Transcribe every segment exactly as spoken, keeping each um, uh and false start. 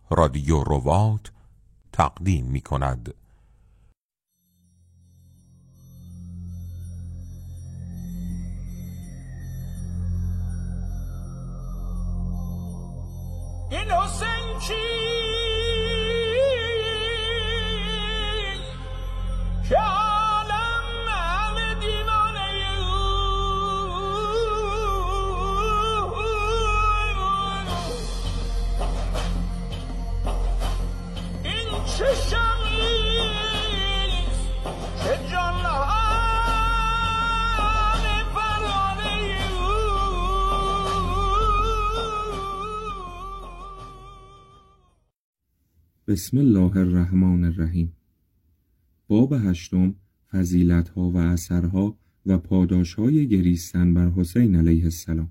رادیو ربات تقدیم می کند. این حسین کی که عالم همه دیوانه این چه شمیست که جان همه پروانه بسم الله الرحمن الرحیم. باب هشتم، فضیلت‌ها و اثرها و پاداش‌های گریستن بر حسین علیه السلام.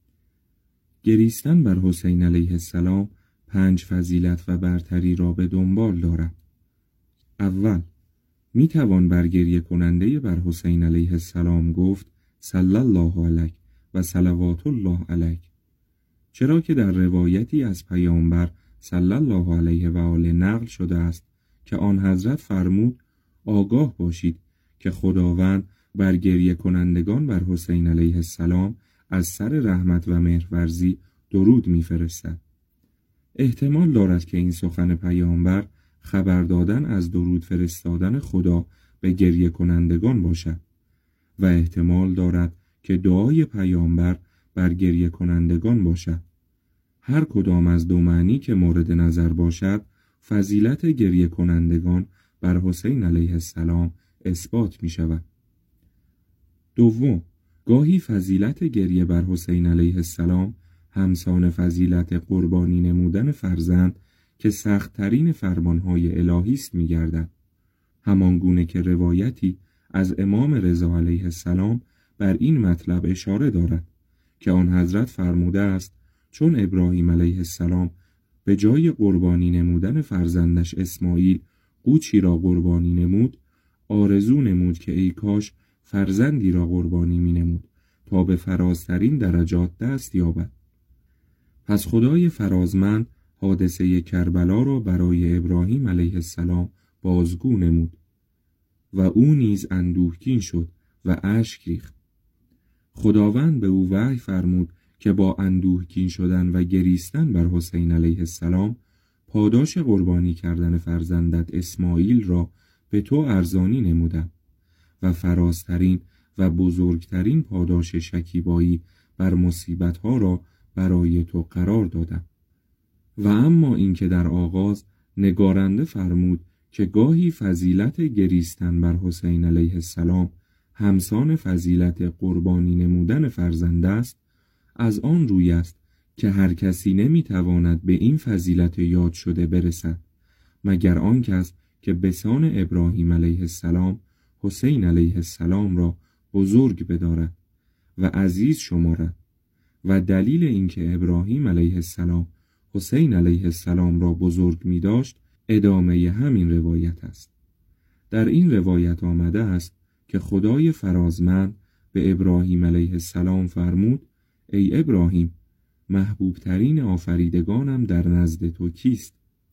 گریستن بر حسین علیه السلام پنج فضیلت و برتری را به دنبال دارد. اول، می توان بر گریه کننده بر حسین علیه السلام گفت صلی الله علیک و صلوات الله علیک، چرا که در روایتی از پیامبر صلی الله علیه و آله نقل شده است که آن حضرت فرمود آگاه باشید که خداوند بر گریه کنندگان بر حسین علیه السلام از سر رحمت و مهرورزی درود می‌فرستد. احتمال دارد که این سخن پیامبر خبر دادن از درود فرستادن خدا به گریه کنندگان باشد و احتمال دارد که دعای پیامبر بر گریه کنندگان باشد. هر کدام از دو معنی که مورد نظر باشد، فضیلت گریه کنندگان بر حسین علیه السلام اثبات می شود. دوم، گاهی فضیلت گریه بر حسین علیه السلام همسان فضیلت قربانی نمودن فرزند که سخت‌ترین فرمانهای الهی است می گردد. همان گونه که روایتی از امام رضا علیه السلام بر این مطلب اشاره دارد که آن حضرت فرموده است چون ابراهیم علیه السلام به جای قربانی نمودن فرزندش اسماعیل قوچی را قربانی نمود، آرزو نمود که ای کاش فرزندی را قربانی می نمود تا به فرازترین درجات دست یابد. پس خدای فرازمند حادثه کربلا را برای ابراهیم علیه السلام بازگو نمود و او نیز اندوهگین شد و اشک ریخت. خداوند به او وحی فرمود که با اندوهگین شدن و گریستن بر حسین علیه السلام پاداش قربانی کردن فرزندت اسماعیل را به تو ارزانی نمودم و فرازترین و بزرگترین پاداش شکیبایی بر مصیبتها را برای تو قرار دادم. و اما اینکه در آغاز نگارنده فرمود که گاهی فضیلت گریستن بر حسین علیه السلام همسان فضیلت قربانی نمودن فرزند است، از آن روی است که هر کسی نمیتواند به این فضیلت یاد شده برسد مگر آن کس که بسان ابراهیم علیه السلام حسین علیه السلام را بزرگ بدارد و عزیز شمارد. و دلیل اینکه ابراهیم علیه السلام حسین علیه السلام را بزرگ می داشت ادامه همین روایت است. در این روایت آمده است که خدای فرازمند به ابراهیم علیه السلام فرمود ای ابراهیم، محبوب ترین آفریدگانم در نزد تو کیست؟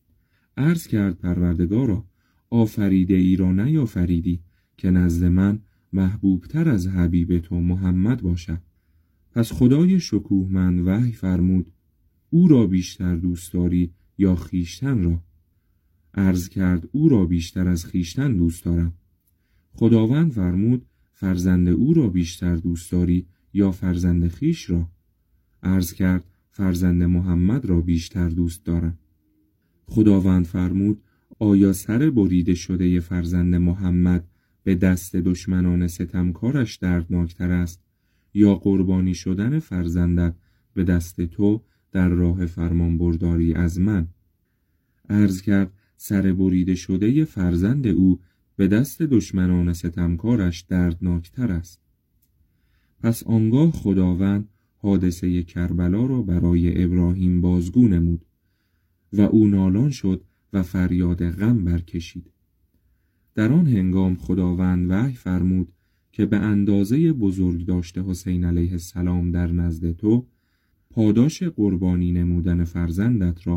عرض کرد پروردگارا، آفریده ای را نیافریدی که نزد من محبوب تر از حبیب تو محمد باشد. پس خدای شکوهمند وحی فرمود او را بیشتر دوست داری یا خیشتن را؟ عرض کرد او را بیشتر از خیشتن دوست دارم. خداوند فرمود فرزند او را بیشتر دوست داری یا فرزند خیش را؟ عرض کرد فرزند محمد را بیشتر دوست دارم. خداوند فرمود آیا سر بریده شده فرزند محمد به دست دشمنان ستمکارش دردناکتر است یا قربانی شدن فرزندت به دست تو در راه فرمان برداری از من؟ عرض کرد سر بریده شده فرزند او به دست دشمنان ستمکارش دردناکتر است. پس آنگاه خداوند حادثه کربلا را برای ابراهیم بازگو نمود و او نالان شد و فریاد غم برکشید. در آن هنگام خداوند وحی فرمود که به اندازه بزرگ داشته حسین علیه السلام در نزد تو، پاداش قربانی نمودن فرزندت را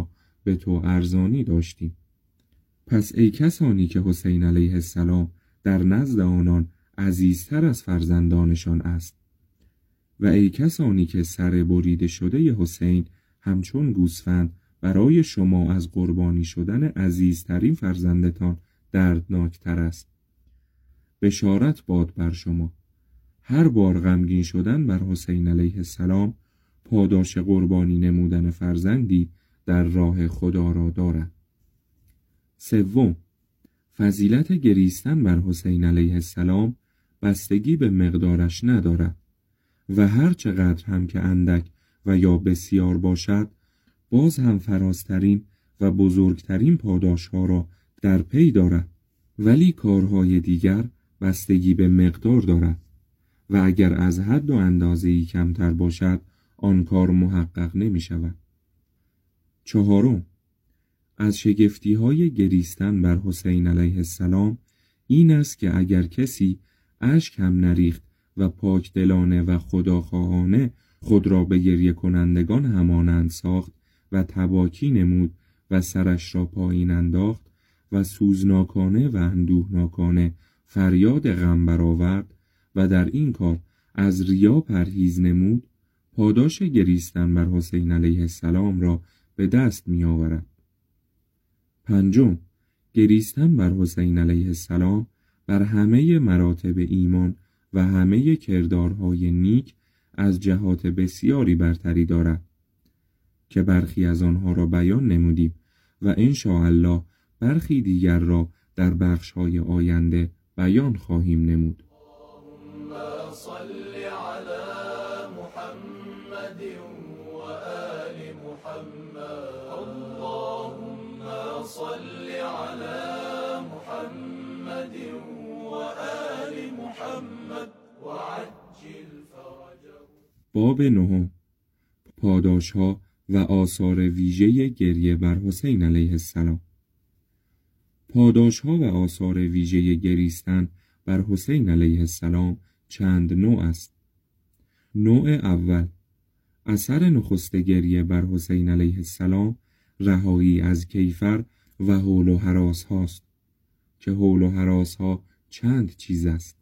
به تو ارزانی داشتیم. پس ای کسانی که حسین علیه السلام در نزد آنان عزیزتر از فرزندانشان است و ای کسانی که سر بریده شده حسین همچون گوسفند برای شما از قربانی شدن عزیزترین فرزندتان دردناکتر است. بشارت باد بر شما، هر بار غمگین شدن بر حسین علیه السلام پاداش قربانی نمودن فرزندی در راه خدا را دارد. سوم، فضیلت گریستن بر حسین علیه السلام بستگی به مقدارش ندارد و هر چقدر هم که اندک و یا بسیار باشد باز هم فرازترین و بزرگترین پاداش ها را در پی دارد، ولی کارهای دیگر بستگی به مقدار دارد و اگر از حد و اندازه‌ای کمتر باشد آن کار محقق نمی شود. چهارم، از شگفتی های گریستن بر حسین علیه السلام این است که اگر کسی اشک هم نریخت و پاک دلانه و خداخواهانه خود را به گریه کنندگان همانند ساخت و تباکی نمود و سرش را پایین انداخت و سوزناکانه و اندوهناکانه فریاد غم برآورد و در این کار از ریا پرهیز نمود، پاداش گریستن بر حسین علیه السلام را به دست می آورد. پنجم، گریستن بر حسین علیه السلام بر همه مراتب ایمان و همه کردارهای نیک از جهات بسیاری برتری دارد که برخی از آنها را بیان نمودیم و انشاءالله برخی دیگر را در بخش‌های آینده بیان خواهیم نمود. باب نهم، پاداش‌ها و آثار ویژه گریه بر حسین علیه السلام. پاداش‌ها و آثار ویژه گریستن بر حسین علیه السلام چند نوع است. نوع اول، اثر نخست گریه بر حسین علیه السلام رهایی از کیفر و هول و هراس هاست که هول و هراس ها چند چیز است.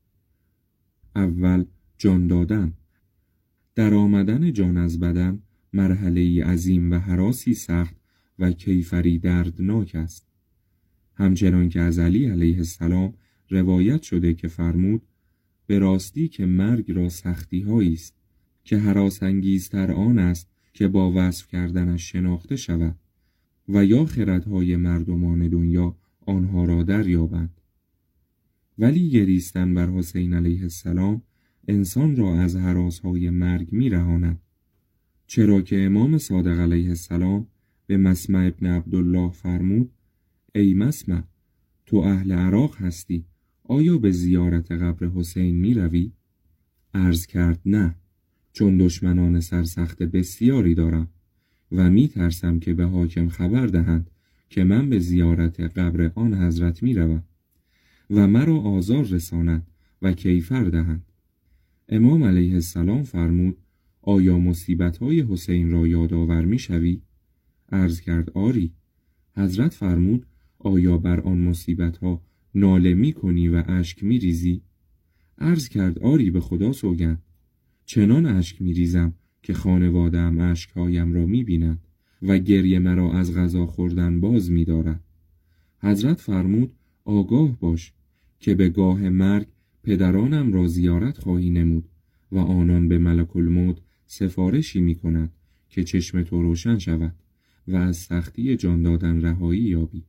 اول، جان دادن. در آمدن جان از بدن مرحله عظیم و هراسی سخت و کیفری دردناک است. همچنان که از علی علیه السلام روایت شده که فرمود به راستی که مرگ را سختی هایی است که هراس انگیزتر آن است که با وصف کردنش شناخته شود و یا خردهای مردمان دنیا آنها را دریابند. ولی گریستن بر حسین علیه السلام انسان را از هراسهای مرگ می رهاند، چرا که امام صادق علیه السلام به مسمع ابن عبدالله فرمود ای مسمع، تو اهل عراق هستی، آیا به زیارت قبر حسین می روی؟ عرض کرد نه، چون دشمنان سرسخت بسیاری دارم و می ترسم که به حاکم خبر دهند که من به زیارت قبر آن حضرت می روم و مرا آزار رسانند و کیفر دهند. امام علیه السلام فرمود آیا مصیبت‌های حسین را یادآور می شوی؟ عرض کرد آری. حضرت فرمود آیا بر آن مصیبت‌ها ناله می کنی و اشک می ریزی؟ عرض کرد آری، به خدا سوگند. چنان اشک می ریزم که خانواده‌ام اشکهایم را می بیند و گریه مرا از غذا خوردن باز می دارد. حضرت فرمود آگاه باش که به گاه مرگ پدرانم را زیارت خواهی نمود و آنان به ملک الموت سفارشی می کند که چشم تو روشن شود و از سختی جان دادن رهایی یابی.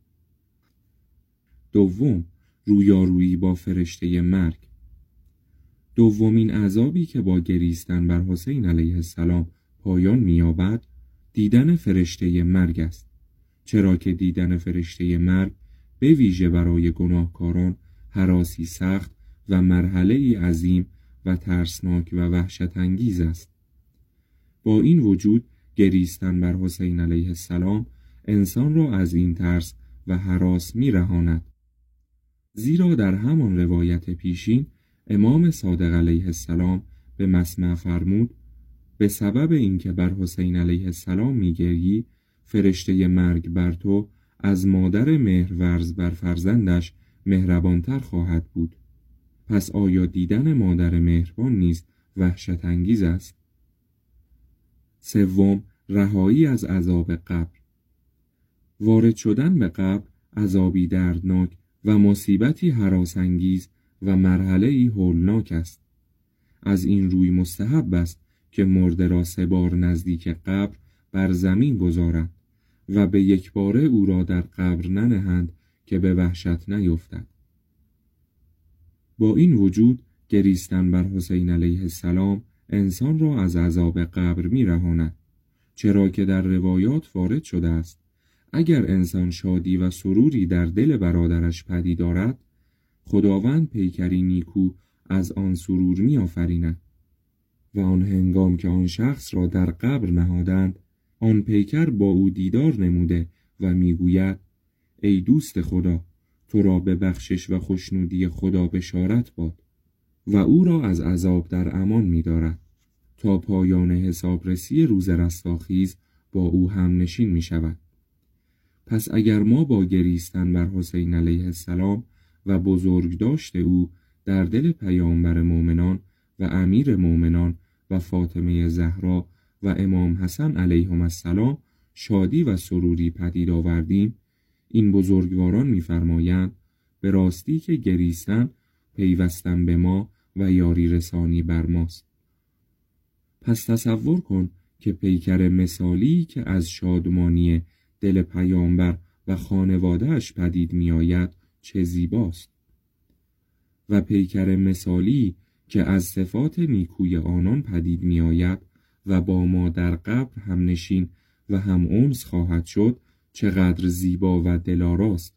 دوم، رویارویی با فرشته مرگ. دومین عذابی که با گریستن بر حسین علیه السلام پایان می‌یابد دیدن فرشته مرگ است، چرا که دیدن فرشته مرگ به ویژه برای گناهکاران هراسی سخت و مرحله‌ای عظیم و ترسناک و وحشت انگیز است. با این وجود گریستن بر حسین علیه السلام انسان را از این ترس و هراس می‌رهاند، زیرا در همان روایت پیشین امام صادق علیه السلام به مسمع فرمود به سبب اینکه بر حسین علیه السلام می‌گریی فرشته مرگ بر تو از مادر مهرورز بر فرزندش مهربانتر خواهد بود. پس آیا دیدن مادر مهربان نیز وحشت انگیز است؟ سوم، رهایی از عذاب قبر. وارد شدن به قبر عذابی دردناک و مصیبتی هراسانگیز و مرحله‌ای هولناک است. از این روی مستحب است که مرده را سه بار نزدیک قبر بر زمین گذارند و به یک باره او را در قبر ننهند که به وحشت نیفتد. با این وجود گریستن بر حسین علیه السلام انسان را از عذاب قبر می رهاند، چرا که در روایات وارد شده است اگر انسان شادی و سروری در دل برادرش پدید آرد، خداوند پیکری نیکو از آن سرور می آفریند و آن هنگام که آن شخص را در قبر نهادند، آن پیکر با او دیدار نموده و می گوید ای دوست خدا، تو را به بخشش و خوشنودی خدا بشارت باد و او را از عذاب در امان می دارد تا پایان حسابرسی روز رستاخیز با او هم نشین می شود. پس اگر ما با گریستن بر حسین علیه السلام و بزرگ داشته او در دل پیامبر مومنان و امیر مومنان و فاطمه زهرا و امام حسن علیهم السلام شادی و سروری پدید آوردیم، این بزرگواران می‌فرمایند به راستی که گریستن پیوستن به ما و یاری رسانی بر ماست. پس تصور کن که پیکر مثالی که از شادمانی دل پیامبر و خانواده‌اش پدید می‌آید چه زیباست، و پیکر مثالی که از صفات نیکوی آنان پدید می‌آید و با ما در قبر هم نشین و هم انس خواهد شد چقدر زیبا و دلاراست.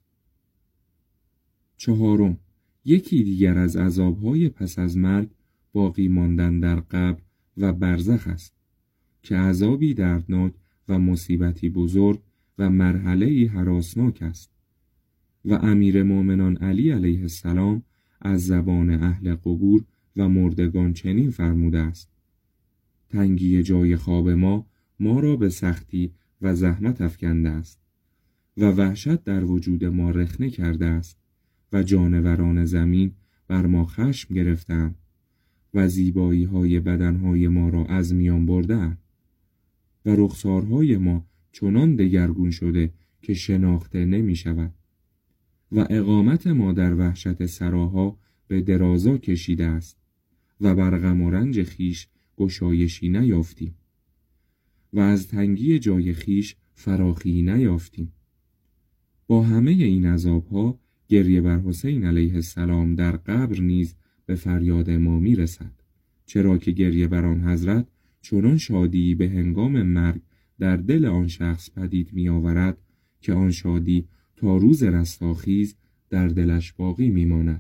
چهارم، یکی دیگر از عذاب‌های پس از مرگ باقی ماندن در قبر و برزخ است که عذابی دردناک و مصیبتی بزرگ و مرحله‌ای هراسناک است و امیر مومنان علی علیه السلام از زبان اهل قبور و مردگان چنین فرموده است: تنگی جای خواب ما ما را به سختی و زحمت افکنده است و وحشت در وجود ما رخنه کرده است و جانوران زمین بر ما خشم گرفتند و زیبایی های بدنهای ما را از میان بردند و رخسارهای ما چنان دگرگون شده که شناخته نمی شود و اقامت ما در وحشت سراها به درازا کشیده است و بر غم و رنج خیش گشایشی نیافتیم و از تنگی جای خیش فراخی نیافتیم. با همه این عذابها گریه بر حسین علیه السلام در قبر نیز به فریاد ما می رسد، چرا که گریه بر آن حضرت چنان شادی به هنگام مرگ در دل آن شخص پدید می آورد که آن شادی تا روز رستاخیز در دلش باقی می ماند.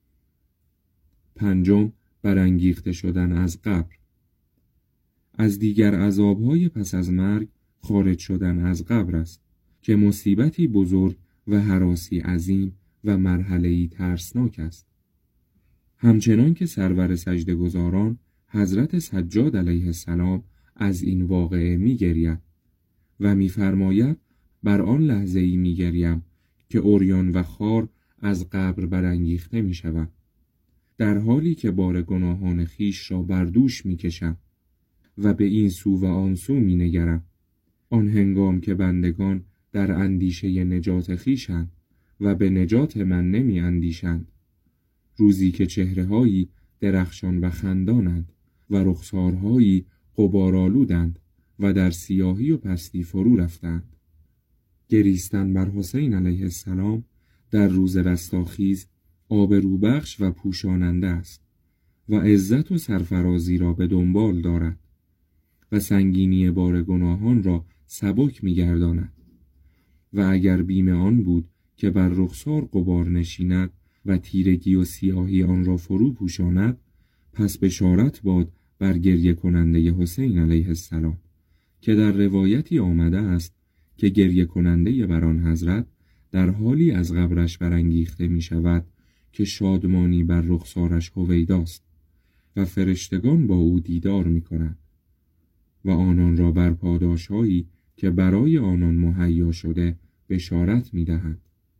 پنجم، برانگیخته شدن از قبر. از دیگر عذابهای پس از مرگ خارج شدن از قبر است که مصیبتی بزرگ و هراسی عظیم و مرحله‌ای ترسناک است. همچنان که سرور سجده‌گزاران حضرت سجاد علیه السلام از این واقعه می‌گرید و می‌فرماید بر آن لحظه‌ای می‌گریم که عریان و خوار از قبر برانگیخته می‌شوند، در حالی که بار گناهان خیش را بر دوش می‌کشم و به این سو و آن سو می‌نگرم، آن هنگام که بندگان در اندیشه نجات خیشند و به نجات من نمی اندیشند، روزی که چهره‌هایی درخشان و خندانند و رخسارهایی غبارآلودند و در سیاهی و پستی فرو رفتند. گریستن بر حسین علیه السلام در روز رستاخیز آبروبخش و پوشاننده است و عزت و سرفرازی را به دنبال دارد و سنگینی بار گناهان را سبک می‌گرداند و اگر بیم آن بود که بر رخسار غبار نشیند و تیرگی و سیاهی آن را فرو پوشاند، پس بشارت باد بر گریه کننده حسین علیه السلام که در روایتی آمده است که گریه کننده بر آن حضرت در حالی از قبرش برانگیخته می شود که شادمانی بر رخسارش هویداست و فرشتگان با او دیدار می کنند و آنان را بر پاداشهایی که برای آنان مهیا شده بشارت می‌دهند.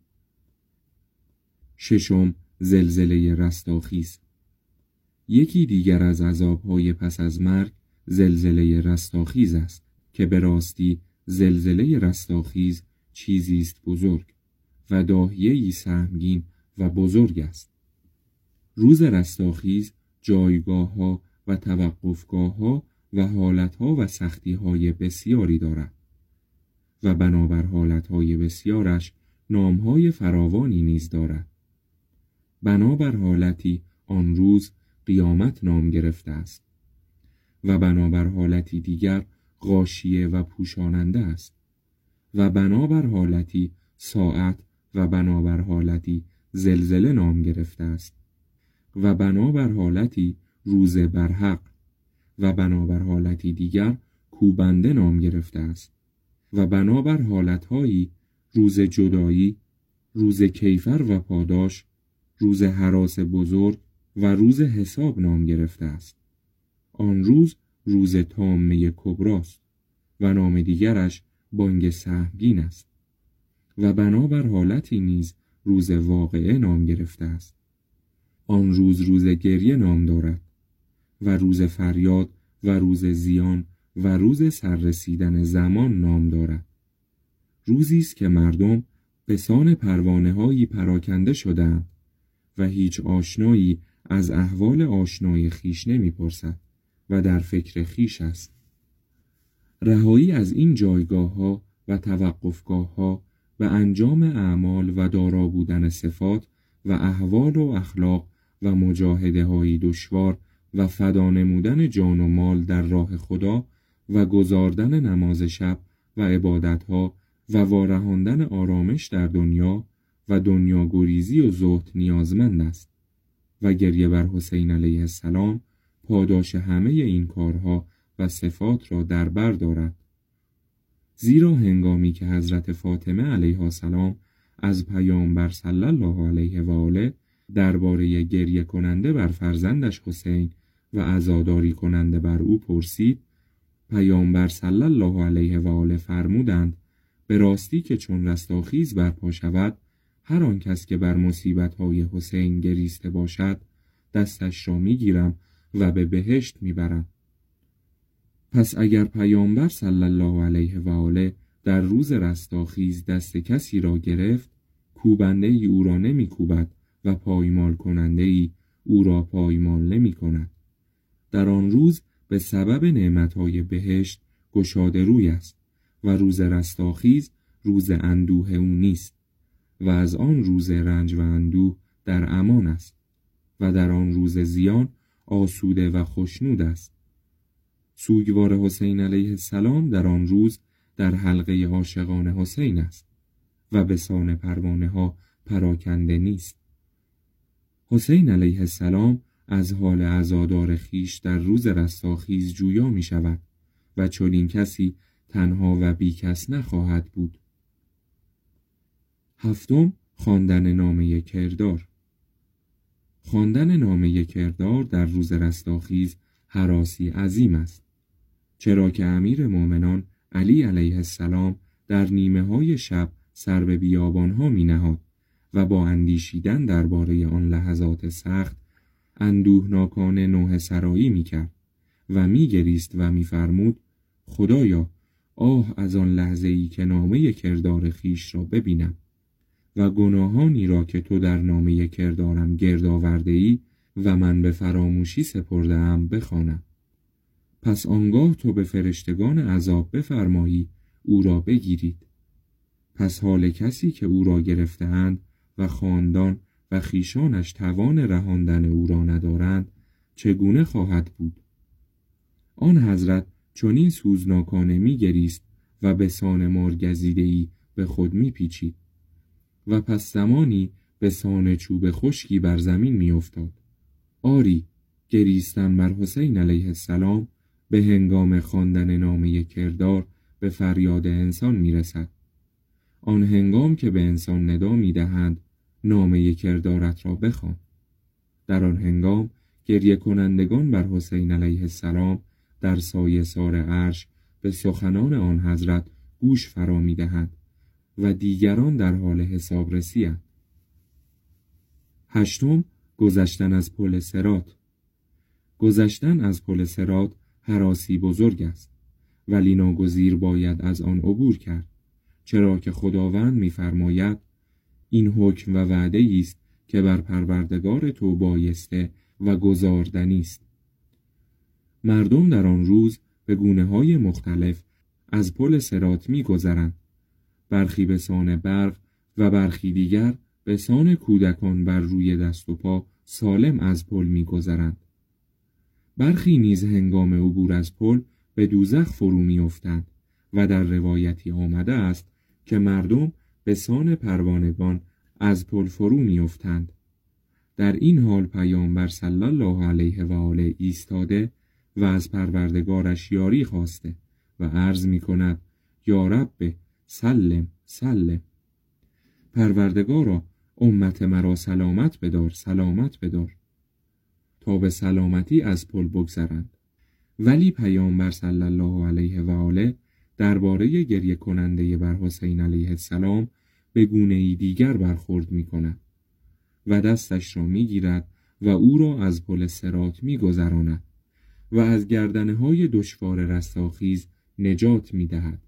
ششم، زلزله رستاخیز. یکی دیگر از عذاب‌های پس از مرگ زلزله رستاخیز است که به راستی زلزله رستاخیز چیزی است بزرگ و داهیه‌ای سهمگین و بزرگ است. روز رستاخیز جایگاه‌ها و توقفگاه‌ها و حالت‌ها و سختی‌های بسیاری دارد و بنابر حالت‌های بسیارش نام‌های فراوانی نیز دارد. بنابر حالتی آن روز قیامت نام گرفته است و بنابر حالتی دیگر غاشیه و پوشاننده است و بنابر حالتی ساعت و بنابر حالتی زلزله نام گرفته است و بنابر حالتی روز برحق و بنابر حالتی دیگر کوبنده نام گرفته است و بنابر حالتهایی روز جدایی، روز کیفر و پاداش، روز هراس بزرگ و روز حساب نام گرفته است. آن روز روز تامه کبراست و نام دیگرش بانگ سهمگین است و بنابر حالتی نیز روز واقعه نام گرفته است. آن روز روز گریه نام دارد و روز فریاد و روز زیان و روز سررسیدن زمان نام دارد. روزی است که مردم به سان پروانه‌هایی پراکنده شدند و هیچ آشنایی از احوال آشنای خیش نمی‌پرسد و در فکر خیش است. رهایی از این جایگاه‌ها و توقفگاه‌ها و انجام اعمال و دارا بودن صفات و احوال و اخلاق و مجاهده‌های دشوار و فدا نمودن جان و مال در راه خدا و گزاردن نماز شب و عبادت‌ها و وارهاندن آرامش در دنیا و دنیا گریزی و زهد نیازمند است و گریه بر حسین علیه السلام پاداش همه این کارها و صفات را در بر دارد. زیرا هنگامی که حضرت فاطمه علیها السلام از پیامبر صلی الله علیه و آله درباره گریه کننده بر فرزندش حسین و عزاداری کننده بر او پرسید، پیامبر صلی الله علیه و آله فرمودند به راستی که چون رستاخیز برپا شود، هر آن کس که بر مصیبت‌های حسین گریسته باشد دستش را می‌گیرم و به بهشت می‌برم. پس اگر پیامبر صلی الله علیه و آله در روز رستاخیز دست کسی را گرفت، کوبنده ای او را نمی کوبد و پایمال کننده ای او را پایمال نمی کند. در آن روز به سبب نعمتهای بهشت گشاده روی است و روز رستاخیز روز اندوه او نیست و از آن روز رنج و اندوه در امان است و در آن روز زیان آسوده و خوشنود است. سوگوار حسین علیه السلام در آن روز در حلقه عاشقان حسین است و به سان پروانه ها پراکنده نیست. حسین علیه السلام از حال عزادار خیش در روز رستاخیز جویا می شود و چنین کسی تنها و بی کس نخواهد بود. هفتم، خواندن نامه کردار. خواندن نامه کردار در روز رستاخیز هراسی عظیم است، چرا که امیر مومنان علی علیه السلام در نیمه های شب سر به بیابان ها می نهاد و با اندیشیدن درباره آن لحظات سخت اندوهناکانه نوحه سرایی می کرد و می گریست و می فرمود خدایا آه از آن لحظه ای که نامه کردار خیش را ببینم و گناهانی را که تو در نامه کردارم گرد آورده ای و من به فراموشی سپرده ام بخوانم. پس آنگاه تو به فرشتگان عذاب بفرمایی او را بگیرید. پس حال کسی که او را گرفته‌اند و خاندان و خیشانش توان رهاندن او را ندارند چگونه خواهد بود؟ آن حضرت چنین سوزناکانه می گریست و به سان مارگزیده‌ای به خود می پیچید و پس زمانی به سان چوب خشکی بر زمین می افتاد. آری، گریستن بر حسین علیه السلام به هنگام خواندن نامه کردار به فریاد انسان می رسد. آن هنگام که به انسان ندا می دهند نامه کردارت را بخوان. در آن هنگام گریه کنندگان بر حسین علیه السلام در سایه سار عرش به سخنان آن حضرت گوش فرا می‌دهند و دیگران در حال حسابرسی اند. هشتم، گذشتن از پل صراط. گذشتن از پل صراط هراسی بزرگ است، ولی ناگزیر باید از آن عبور کرد، چرا که خداوند می‌فرماید این حکم و وعده است که بر پروردگار تو بایسته و گزاردنی است. مردم در آن روز به گونه‌های مختلف از پل صراط می‌گذرند، برخی به سان برق و برخی دیگر به سان کودکان بر روی دست و پا سالم از پل می‌گذرند. برخی نیز هنگام عبور از پل به دوزخ فرو می‌افتند و در روایتی آمده است که مردم به سان پروانگان از پل فرو می‌افتند. در این حال پیامبر صلی الله علیه و آله ایستاده و از پروردگارش یاری خواسته و عرض می‌کند یا رب سلم سلم. پروردگارا امت مرا سلامت بدار سلامت بدار، تا به سلامتی از پل بگذرند. ولی پیامبر صلی الله علیه و آله درباره گریه کننده بر حسین علیه السلام به گونه‌ای دیگر برخورد می‌کند و دستش را می‌گیرد و او را از پل صراط می‌گذراند و از گردنه‌های دشوار رستاخیز نجات می‌دهد.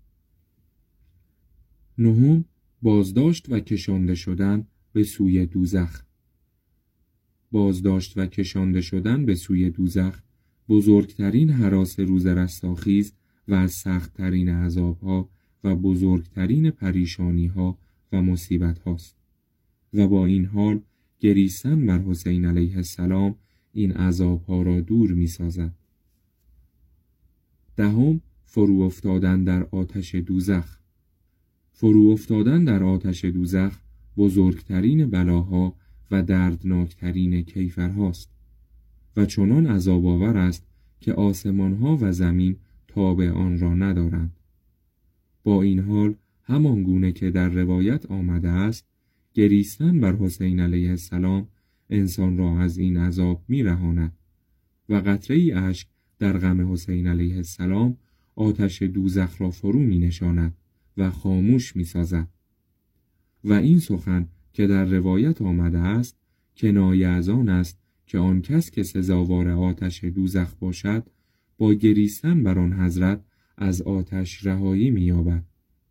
نهم، بازداشت و کشانده شدن به سوی دوزخ. بازداشت و کشانده شدن به سوی دوزخ بزرگترین هراس روز رستاخیز و از سختترین عذابها و بزرگترین پریشانیها و مصیبت هاست و با این حال گریستن بر حسین علیه السلام این عذابها را دور می سازد. دهم، فرو افتادن در آتش دوزخ. فرو افتادن در آتش دوزخ بزرگترین بلاها و دردناکترین کیفرهاست و چنان عذاب آور است که آسمانها و زمین تاب آن را ندارند. با این حال همان گونه که در روایت آمده است، گریستن بر حسین علیه السلام انسان را از این عذاب می رهاند و قطره‌ای اشک در غم حسین علیه السلام آتش دوزخ را فرو می نشاند و خاموش می سازد. و این سخن که در روایت آمده است کنایه از آن است که آن کس که سزاوار آتش دوزخ باشد با گریستن بر آن حضرت از آتش رهایی می یابد.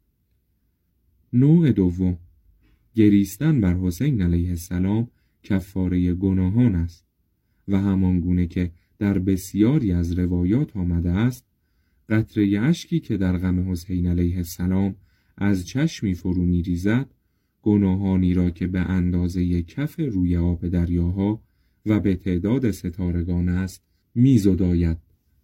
نوع دوم، گریستن بر حسین علیه السلام کفاره گناهان است و همان گونه که در بسیاری از روایات آمده است، قطره اشکی که در غم حسین علیه السلام از چشمی فرو می ریزد گناهانی را که به اندازه کف روی آب دریاها و به تعداد ستارگان است می زداید.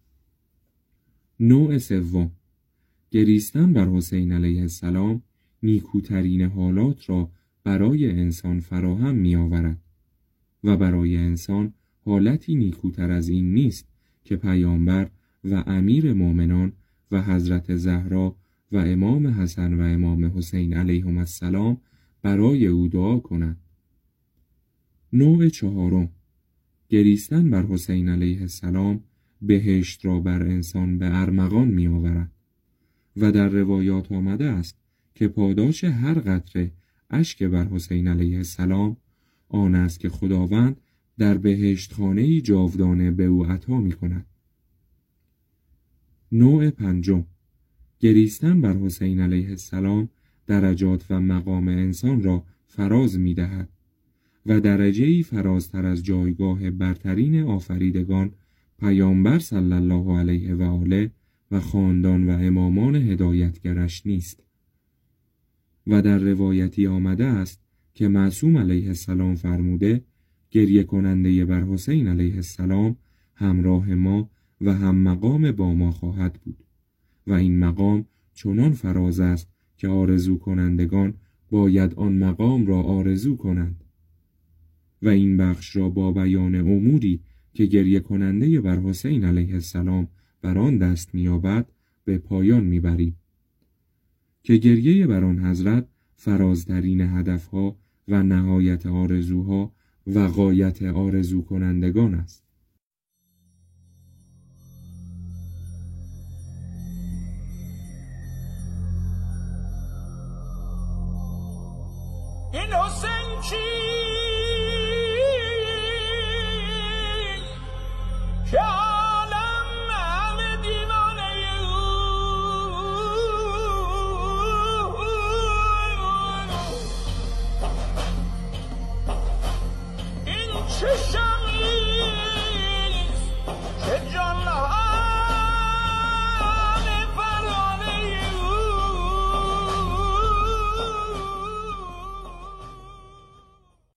نوع سوم، گریستن بر حسین علیه السلام نیکوترین حالات را برای انسان فراهم می آورد و برای انسان حالتی نیکوتر از این نیست که پیامبر و امیر مؤمنان و حضرت زهرا و امام حسن و امام حسین علیهم السلام برای او دعا کنند. نوع چهارم، گریستن بر حسین علیه السلام بهشت را بر انسان به ارمغان می آورد و در روایات آمده است که پاداش هر قطره اشک بر حسین علیه السلام آن است که خداوند در بهشت خانه‌ای جاودانه به او عطا می کند. نوع پنجم، گریستن بر حسین علیه السلام درجات و مقام انسان را فراز می دهد و درجه‌ای فرازتر از جایگاه برترین آفریدگان پیامبر صلی الله علیه و آله و خاندان و امامان هدایتگرش نیست. و در روایتی آمده است که معصوم علیه السلام فرموده گریه کننده بر حسین علیه السلام همراه ما و هم مقام با ما خواهد بود و این مقام چنان فراز است که آرزو کنندگان باید آن مقام را آرزو کنند. و این بخش را با بیان اموری که گریه کننده بر حسین علیه السلام بر آن دست می‌یابد به پایان می‌بریم که گریه بر آن حضرت فرازترین هدفها و نهایت آرزوها و غایت آرزو کنندگان است. این حسین کی که عالم همه دیوانه این چه